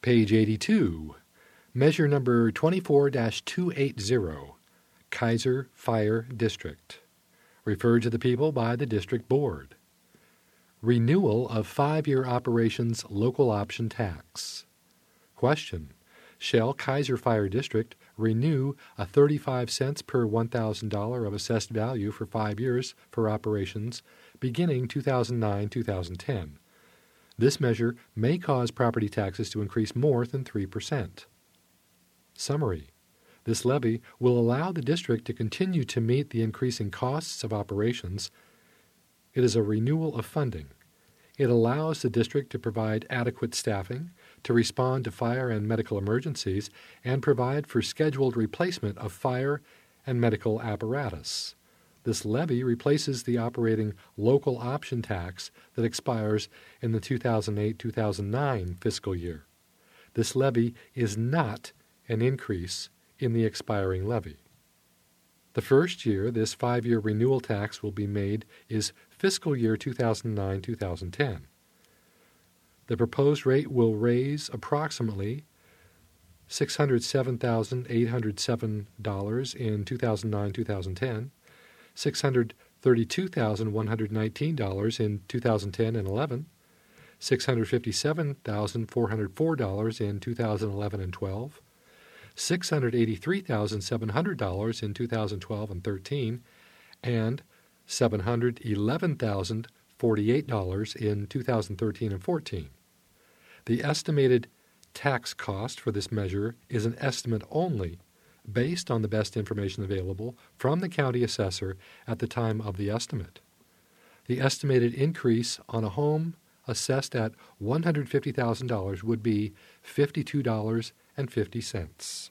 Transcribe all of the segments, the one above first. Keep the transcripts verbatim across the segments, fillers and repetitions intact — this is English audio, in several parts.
Page eighty-two, Measure number twenty-four dash two eighty, Kaiser Fire District. Referred to the people by the District Board. Renewal of five-year operations local option tax. Question: Shall Kaiser Fire District renew a thirty-five cents per one thousand dollars of assessed value for five years for operations beginning two thousand nine to two thousand ten? This measure may cause property taxes to increase more than three percent. Summary: This levy will allow the district to continue to meet the increasing costs of operations. It is a renewal of funding. It allows the district to provide adequate staffing, to respond to fire and medical emergencies, and provide for scheduled replacement of fire and medical apparatus. This levy replaces the operating local option tax that expires in the two thousand eight to two thousand nine fiscal year. This levy is not an increase in the expiring levy. The first year this five-year renewal tax will be made is fiscal year two thousand nine to two thousand ten. The proposed rate will raise approximately six hundred seven thousand eight hundred seven dollars in two thousand nine to two thousand ten, six hundred thirty-two thousand one hundred nineteen dollars in two thousand ten and eleven, six hundred fifty-seven thousand four hundred four dollars in two thousand eleven and twelve, six hundred eighty-three thousand seven hundred dollars in two thousand twelve and thirteen, and seven hundred eleven thousand forty-eight dollars in two thousand thirteen and fourteen. The estimated tax cost for this measure is an estimate only, based on the best information available from the county assessor at the time of the estimate. The estimated increase on a home assessed at one hundred fifty thousand dollars would be fifty-two dollars and fifty cents.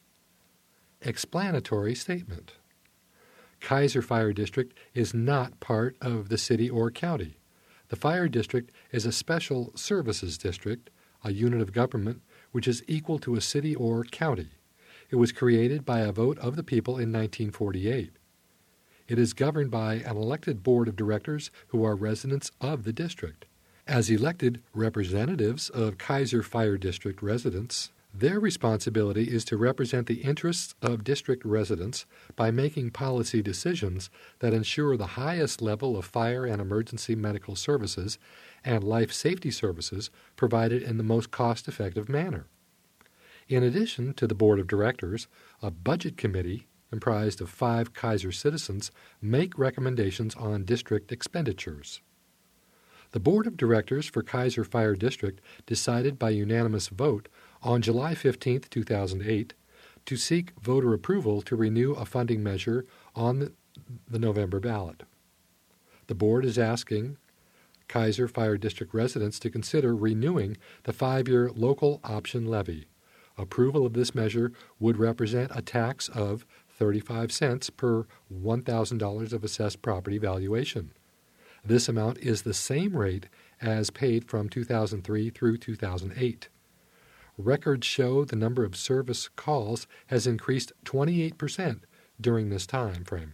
Explanatory statement. Kaiser Fire District is not part of the city or county. The Fire District is a special services district, a unit of government which is equal to a city or county. It was created by a vote of the people in nineteen forty-eight. It is governed by an elected board of directors who are residents of the district. As elected representatives of Kaiser Fire District residents, their responsibility is to represent the interests of district residents by making policy decisions that ensure the highest level of fire and emergency medical services and life safety services provided in the most cost-effective manner. In addition to the board of directors, a budget committee comprised of five Kaiser citizens make recommendations on district expenditures. The board of directors for Kaiser Fire District decided by unanimous vote on July fifteenth, two thousand eight, to seek voter approval to renew a funding measure on the, the November ballot. The board is asking Kaiser Fire District residents to consider renewing the five-year local option levy. Approval of this measure would represent a tax of thirty-five cents per one thousand dollars of assessed property valuation. This amount is the same rate as paid from two thousand three through two thousand eight. Records show the number of service calls has increased twenty-eight percent during this time frame.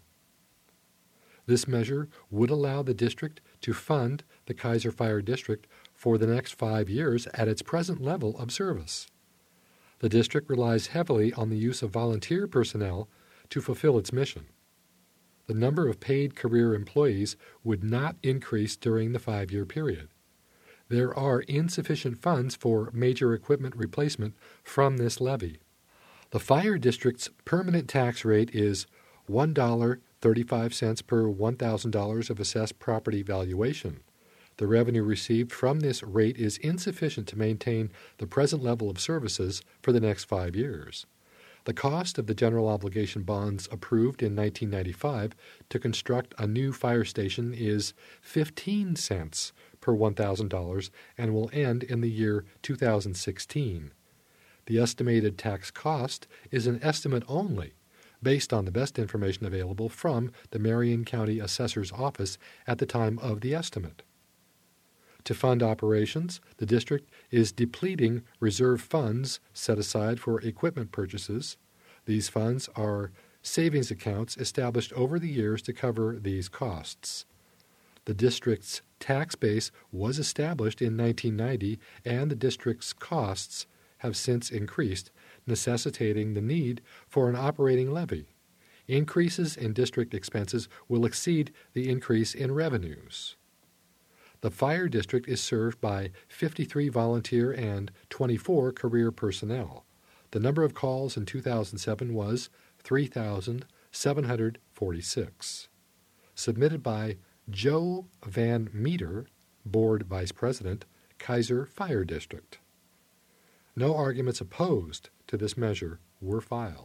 This measure would allow the district to fund the Kaiser Fire District for the next five years at its present level of service. The district relies heavily on the use of volunteer personnel to fulfill its mission. The number of paid career employees would not increase during the five-year period. There are insufficient funds for major equipment replacement from this levy. The fire district's permanent tax rate is one dollar and thirty-five cents per one thousand dollars of assessed property valuation. The revenue received from this rate is insufficient to maintain the present level of services for the next five years. The cost of the general obligation bonds approved in nineteen ninety-five to construct a new fire station is fifteen cents per one thousand dollars and will end in the year two thousand sixteen. The estimated tax cost is an estimate only, based on the best information available from the Marion County Assessor's Office at the time of the estimate. To fund operations, the district is depleting reserve funds set aside for equipment purchases. These funds are savings accounts established over the years to cover these costs. The district's tax base was established in nineteen ninety, and the district's costs have since increased, necessitating the need for an operating levy. Increases in district expenses will exceed the increase in revenues. The fire district is served by fifty-three volunteer and twenty-four career personnel. The number of calls in two thousand seven was three thousand seven hundred forty-six. Submitted by Joe Van Meter, Board Vice President, Keizer Fire District. No arguments opposed to this measure were filed.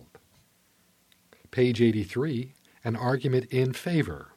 Page eighty-three, an argument in favor.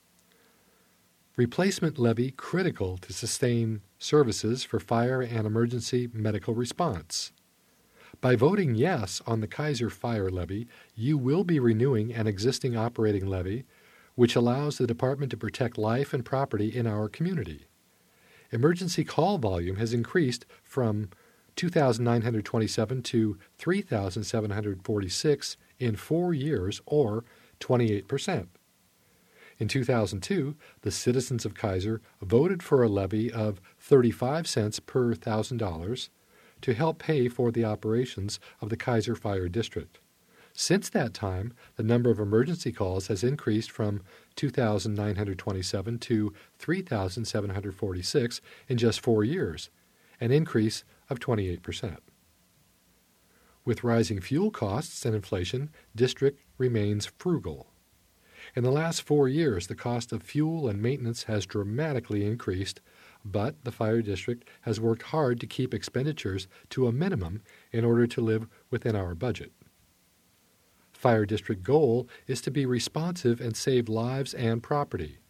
Replacement levy critical to sustain services for fire and emergency medical response. By voting yes on the Keizer Fire Levy, you will be renewing an existing operating levy, which allows the department to protect life and property in our community. Emergency call volume has increased from two thousand nine hundred twenty-seven to three thousand seven hundred forty-six in four years, or twenty-eight percent. In two thousand two, the citizens of Keizer voted for a levy of thirty-five cents per one thousand dollars to help pay for the operations of the Keizer Fire District. Since that time, the number of emergency calls has increased from two thousand nine hundred twenty-seven to three thousand seven hundred forty-six in just four years, an increase of twenty-eight percent. With rising fuel costs and inflation, district remains frugal. In the last four years, the cost of fuel and maintenance has dramatically increased, but the fire district has worked hard to keep expenditures to a minimum in order to live within our budget. Fire district goal is to be responsive and save lives and property.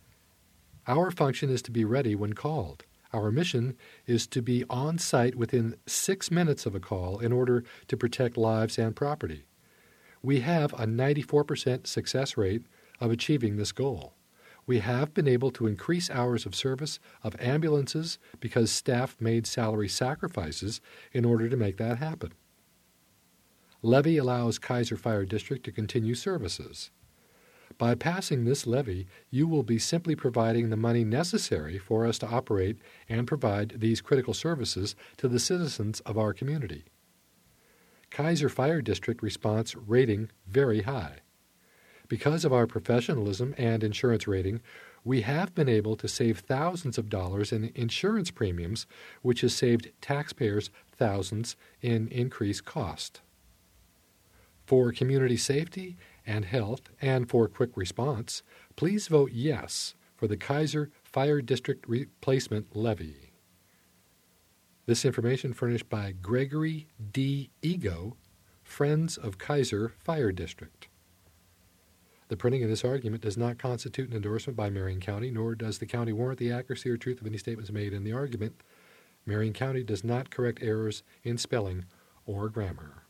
Our function is to be ready when called. Our mission is to be on site within six minutes of a call in order to protect lives and property. We have a ninety-four percent success rate of achieving this goal. We have been able to increase hours of service of ambulances because staff made salary sacrifices in order to make that happen. Levy allows Keizer Fire District to continue services. By passing this levy, you will be simply providing the money necessary for us to operate and provide these critical services to the citizens of our community. Keizer Fire District response rating very high. Because of our professionalism and insurance rating, we have been able to save thousands of dollars in insurance premiums, which has saved taxpayers thousands in increased cost. For community safety and health and for quick response, please vote yes for the Keizer Fire District Replacement Levy. This information furnished by Gregory D. Ego, Friends of Keizer Fire District. The printing of this argument does not constitute an endorsement by Marion County, nor does the county warrant the accuracy or truth of any statements made in the argument. Marion County does not correct errors in spelling or grammar.